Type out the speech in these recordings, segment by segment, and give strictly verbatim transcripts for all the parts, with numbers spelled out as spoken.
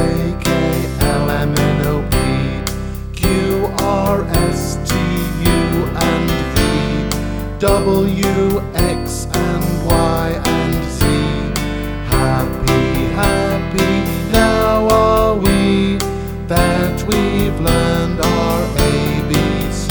K, L, M, N, O, P, Q, R, S, T, U, and V, W, X, and Y, and Z. Happy, happy now are we that we've learned our A B C.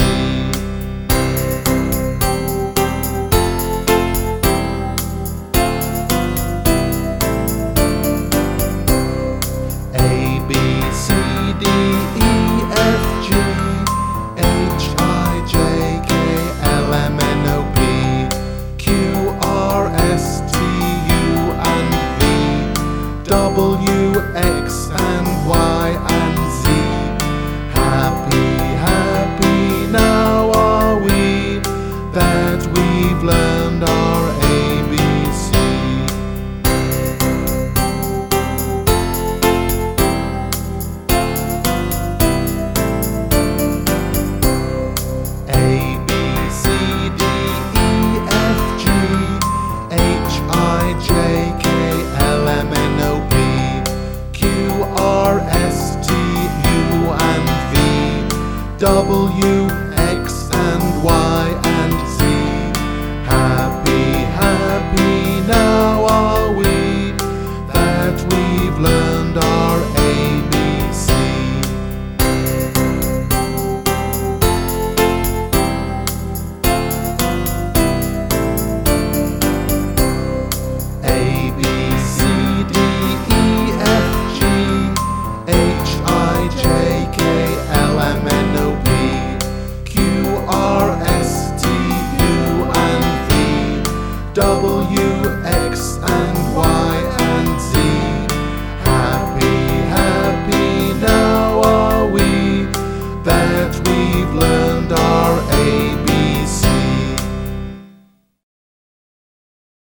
A, B, C, D, E, F, G, H, I, J, K, L, M, N, O, P, Q, R, S, T, U, and V, W, X, and Y, and Z. Happy, happy now are we that we've learned our A B C. A, B, C, D, E, F, G, H, I, J, K, L, M, N, O, P, Q, R, S, T, U, and V, W,